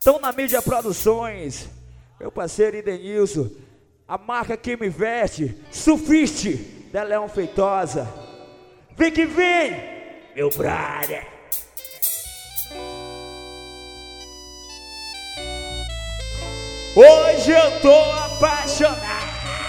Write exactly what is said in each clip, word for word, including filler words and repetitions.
Estão na Mídia Produções, meu parceiro Idenilson, a marca que me veste, Sufiste, da Leão Feitosa. Vem que vem, meu brother. Hoje eu tô apaixonado.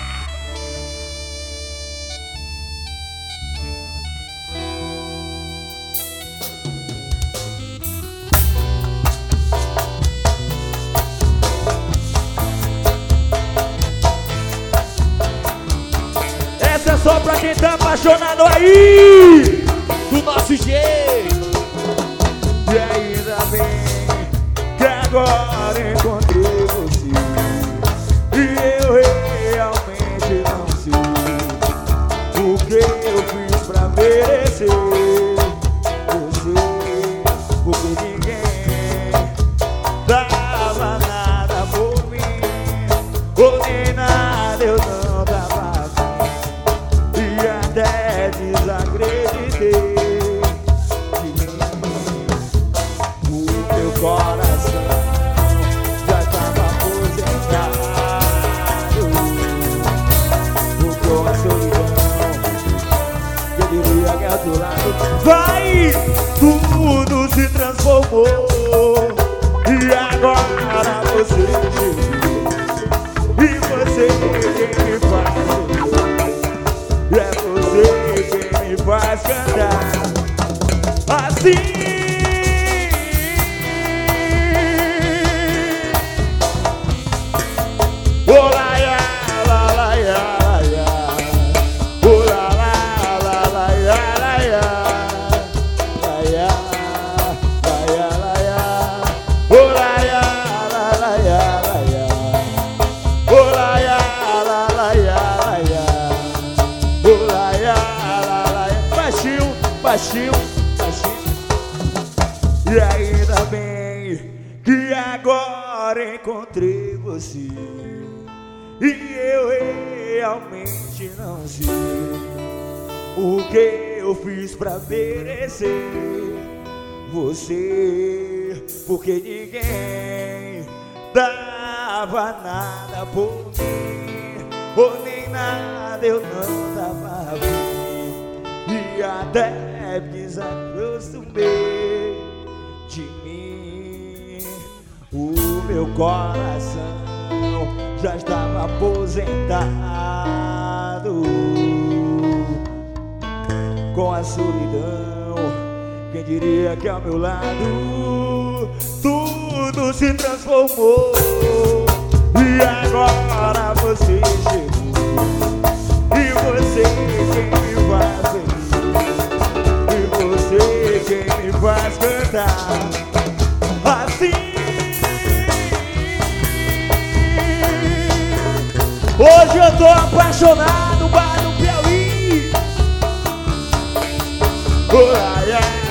Essa é só pra quem tá apaixonado aí, do nosso jeito. E ainda bem que agora encontrei você, e eu realmente não sei o que eu fiz pra merecer você, porque ninguém dava nada por mim, ou nem nada eu não dava fim, e até desacreditei de mim. O meu coração já estava aposentado, com a solidão, eu diria que é do lado. Vai, tudo se transformou, e agora você chegou, e você quem me faz, é você quem me faz cantar assim. Baixinho, baixinho. E ainda bem que agora encontrei você, e eu realmente não sei o que eu fiz pra merecer você, porque ninguém dava nada por mim, ou nem nada eu não dava fim, e até desacostumei de mim. O meu coração já estava aposentado, com a solidão, quem diria que ao meu lado tudo se transformou, e agora você chegou, e você quem me faz feliz, você quem me faz cantar assim. Hoje eu tô apaixonado, bar do Piauí. Oh, yeah.